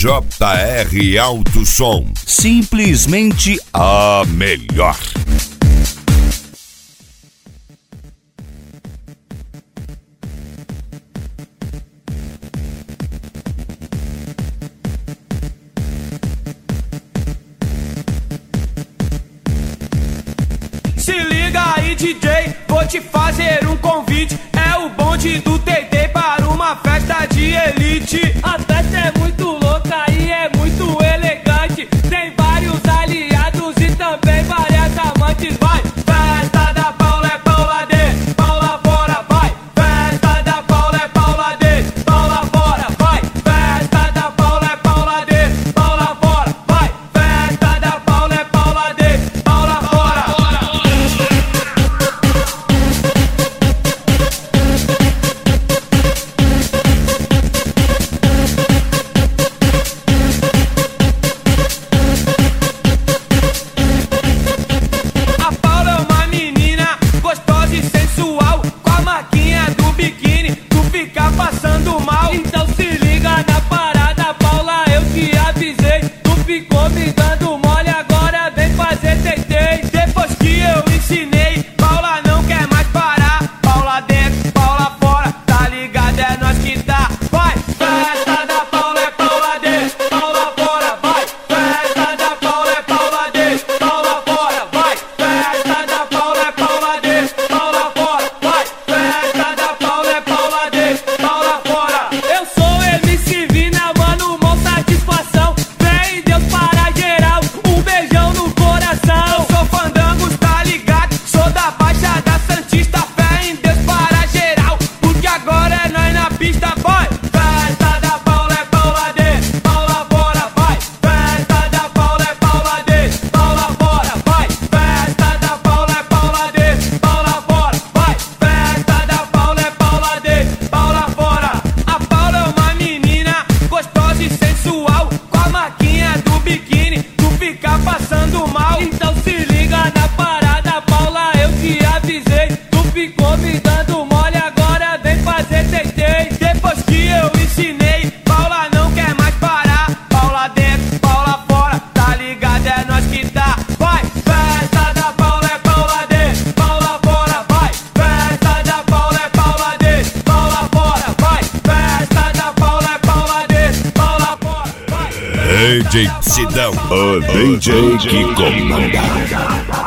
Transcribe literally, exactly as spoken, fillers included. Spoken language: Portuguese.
J R Alto Som, simplesmente a melhor. Se liga aí, D J, vou te fazer um convite. É o bonde do T T para uma festa de elite. A festa é muito louca e é muito elegante. Tem vários aliados e também várias amantes. Vai, festa da Paula é Paula dentro, Paula fora, vai. Festa da Paula é Paula dentro, Paula fora, vai. Festa da Paula é Paula dentro, Paula fora, vai. Festa da Paula é Paula dentro, Paula fora. Passando mal, então se liga na parada, Paula, eu te avisei. Tu ficou me dando mole, agora vem fazer tentei. Depois que eu ensinei, Paula não quer mais parar. Paula dentro, Paula fora, tá ligado, é nós que tá. Vai, festa da Paula é Paula dentro, Paula fora, vai. Festa da Paula é Paula dentro, Paula fora, vai. Festa da Paula é Paula dentro, Paula fora, vai. Festa da Paula é Paula dentro. Eu sou M C Vina, mano, mó satisfação. Fé em Deus para geral, um beijão no coração. Eu sou Fandangos, tá ligado? Sou da Baixada Santista. Fé em Deus para geral, porque agora é nós na pista, vai. Festa da Paula é Paula dentro, Paula fora, vai. Festa da Paula é Paula dentro, Paula fora, vai. Festa da Paula é Paula dentro, Paula fora, vai. Festa da Paula é Paula dentro, Paula fora. A Paula é uma menina gostosa e sensual, com a marquinha do biquíni, tu fica passando mal. Então se liga na parada, Paula, eu te avisei. Tu ficou me dando mole, agora vem fazer tentei. Depois que eu ensinei, Paula não quer mais parar. Paula dentro, Paula fora, tá ligado, é nós que tá. Vai, festa da Paula é Paula dentro, Paula fora, vai. Festa da Paula é Paula dentro, Paula fora, vai. Festa da Paula é Paula dentro, Paula fora, vai. D J Sidão, o D J que comanda.